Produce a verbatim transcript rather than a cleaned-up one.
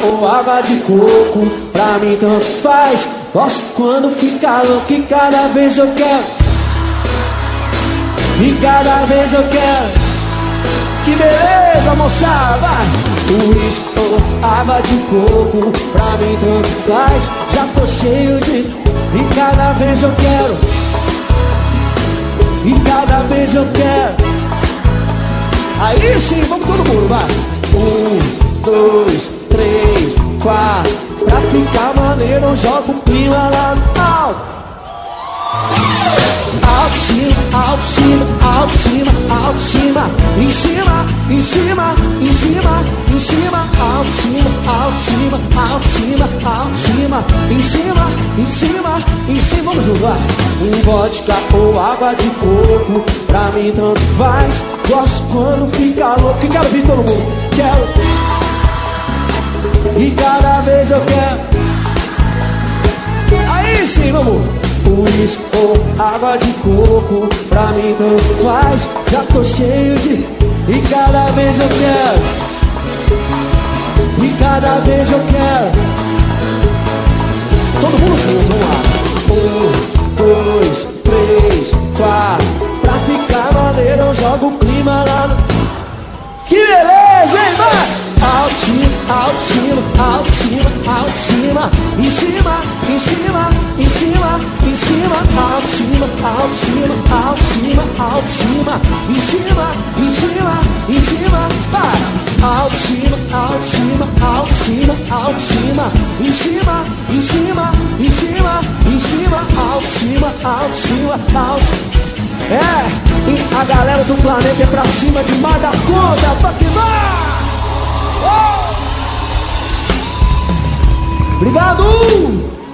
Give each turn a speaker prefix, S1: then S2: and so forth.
S1: ou água de coco, pra mim tanto faz. Gosto quando fica louco e cada vez eu quero. E cada vez eu quero. Que beleza, moçada, vai! Uísque ou água de coco, pra mim tanto faz. Já tô cheio de... E cada vez eu quero. E cada vez eu quero. Aí sim, vamos todo mundo, vai! Um, dois, três, quatro. Pra ficar maneiro eu jogo o clima lá no alto. Alto, cima, alto, cima, alto, cima, alto, cima. Em cima, em cima, em cima, em cima. Alto, cima, alto, cima, alto, cima, alto, cima. Em cima, em cima, em cima. Vamos jogar. Um vodka ou água de coco, pra mim tanto faz. Gosto quando fica louco. E quero ver todo mundo. Quero. E cada vez eu quero. Aí sim, vamos. Uísque ou água de coco, pra mim tanto faz. Já tô cheio de... E cada vez eu quero. E cada vez eu quero. Todo mundo junto, vamos lá. Um, dois, três, quatro. Pra ficar maneiro eu jogo o clima lá no... Que beleza, hein, vai! Alto, cima, alto, cima, alto, cima, alto, cima. Em cima, em cima, em cima, em cima. Alto, cima, alto, cima, alto, cima, alto, cima. Em cima, em cima, em cima. Vai! Alto, cima, alto, cima, alto, cima, alto, cima. Em cima, em cima, em cima, em cima. Alto, cima, alto, cima, alto. É, e a galera do planeta é pra cima demais da conta. Pra que vai! Oh! Obrigado!